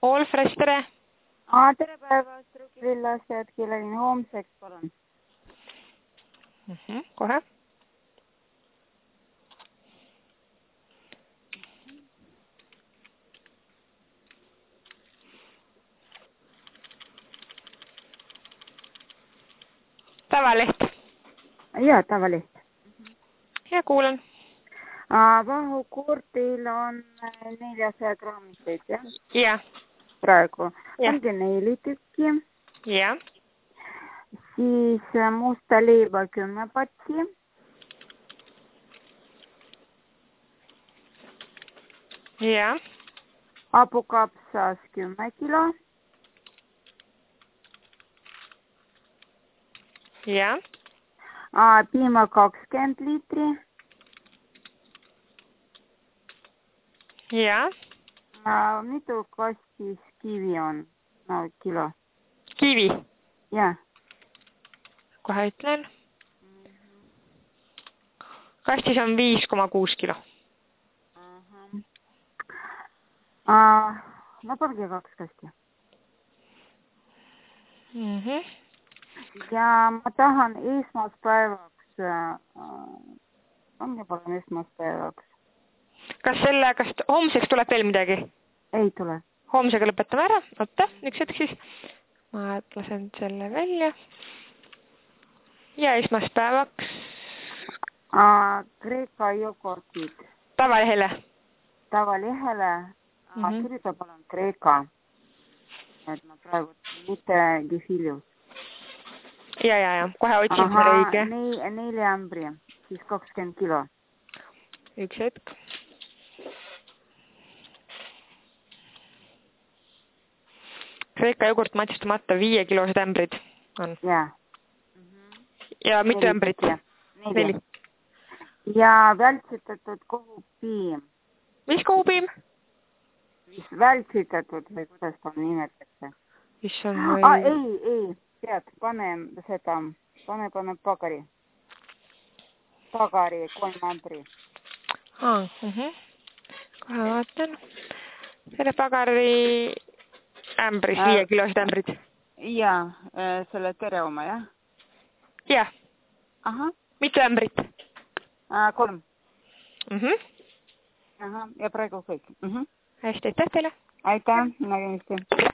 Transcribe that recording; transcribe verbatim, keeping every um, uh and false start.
All Fresh, tere! Aa, tere päevast, Rukilillaasjad, keeleline homseks, palun. Mm -hmm, kohe. Tavaleht. Jaa, tavaleht. Ja kuulen. Vahukuur teil on neljasaja grammiseid, jah? Jah. Praegu. Ja. Ongi neli tükki. Jah. Siis musta leiba kümme patsi. Jah. Hapukapsas kümme kilo. Jah. Piima kakskümmend liitri. Jah. Mitu kastis kivi on? No, kilo. Kivi? Jah. Kohe ütlen. Kastis on viis koma kuus kilo. No pange kaks kasti. Mm -hmm. Ja ma tahan esmaspäevaks, pange palun esmaspäevaks. Kas selle, kas homseks tuleb veel midagi? Ei tule. Homsega lõpetame ära. Oota, üks hetk siis. Ma lasen selle välja. Ja esmaspäevaks. Kreeka jogurtid. Tavalehele. Tavalehele. Mm -hmm. Kirjuta palun Kreeka. Et ma praegu mitte Gifilius. Ja, ja, ja. Kohe otsin selle õige. Ne, neli ämbri. Siis kakskümmend kilo. Üks hetk. Kreeka jogurt matsistamata viie kilosed ämbrid on. Jaa. Ja mitu ämbrit? Neli. Ja vältsitatud kohupiim. Mis kohupiim? Vältsitatud või kuidas ta nimetatakse? Mis on või... Ah, ei, ei. Tead, pane seda, pane, pane pagari. Pagari, kolm ämbri. Aa, uh -huh. Kohe vaatan. Selle pagari ämbris, äh, viie kilosed ämbrid. Jaa, selle tere oma, jah? Jah. Aha. Mitu ämbrit? Äh, kolm. Uh -huh. Aha, ja praegu kõik. Uh -huh. Hästi, aitäh teile. Aitäh, nägemist.